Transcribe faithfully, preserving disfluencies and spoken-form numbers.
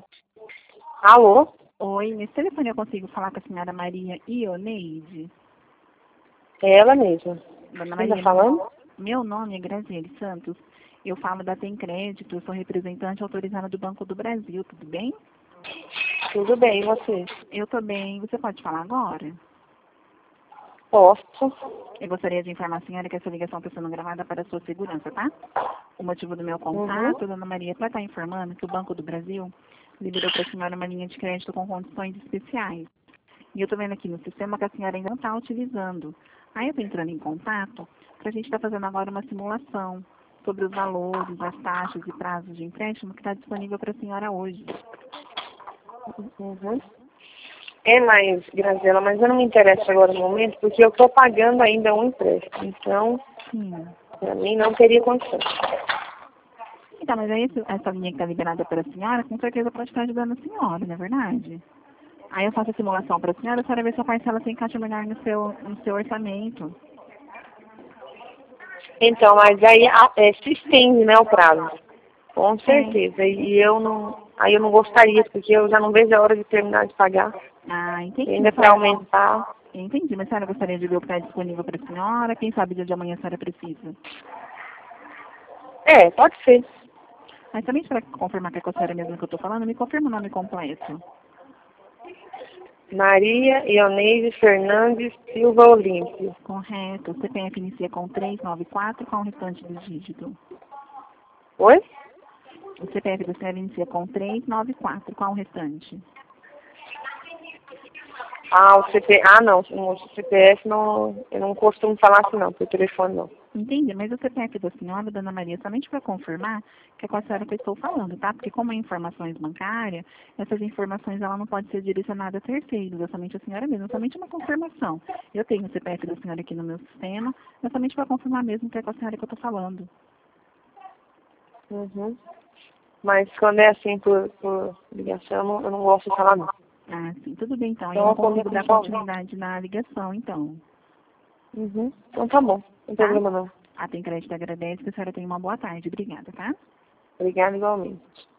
Alô? Oi, nesse telefone eu consigo falar com a senhora Maria Ioneide? É ela mesma. Dona Quem tá Maria, falando? meu nome é Graziele Santos. Eu falo da Tem Crédito, eu sou representante autorizada do Banco do Brasil, tudo bem? Tudo bem, e você? Eu tô bem. Você pode falar agora? Posso? Eu gostaria de informar a senhora que essa ligação está sendo gravada para a sua segurança, tá? O motivo do meu contato, Uhum. Dona Maria, para estar informando que o Banco do Brasil liberou para a senhora uma linha de crédito com condições especiais. E eu estou vendo aqui no sistema que a senhora ainda não está utilizando. Aí eu estou entrando em contato para a gente estar fazendo agora uma simulação sobre os valores, as taxas e prazos de empréstimo que está disponível para a senhora hoje. Uhum. É mais, Graziela, mas eu não me interesso agora no momento, porque eu estou pagando ainda um empréstimo. Então, Sim. para mim não teria condição. Então, mas aí esse- essa linha que está liberada para a senhora, com certeza pode estar ajudando a senhora, não é verdade? Aí eu faço a simulação para a senhora, a senhora vê se a parcela se encaixa melhor no seu, no seu orçamento. Então, mas aí a- é, se estende, né, o prazo. Com É. certeza. E eu não. Aí eu não gostaria, porque eu já não vejo a hora de terminar de pagar. Ah, E entendi. ainda A para senhora, aumentar. entendi, mas a senhora gostaria de ver o que está disponível para a senhora? Quem sabe dia de amanhã a senhora precisa? É, pode ser. Mas também para confirmar que é com a senhora mesmo que eu estou falando, me confirma o nome completo. Maria Ioneide Fernandes Silva Olímpio. Correto. O C P F inicia com trezentos e noventa e quatro, qual o restante do dígito? Oi? O C P F da senhora inicia com trezentos e noventa e quatro, qual o restante? Ah, o C P... ah, não, o C P F não, eu não costumo falar assim não, por telefone não. Entendi, mas o C P F da senhora, Dona Maria, somente para confirmar que é com a senhora que eu estou falando, tá? Porque como é informações bancárias, essas informações ela não pode ser direcionada a terceiros, é somente a senhora mesma, é somente uma confirmação. Eu tenho o C P F da senhora aqui no meu sistema, é somente para confirmar mesmo que é com a senhora que eu estou falando. Uhum. Mas quando é assim por, por ligação, eu não, eu não gosto de falar não. Ah, sim, tudo bem então. Eu Então não eu consigo comigo dar só. continuidade na ligação, então. Uhum. Então tá bom, não tem Tá? problema não. A Tem Crédito agradece, que a senhora tenha uma boa tarde. Obrigada, tá? Obrigada igualmente.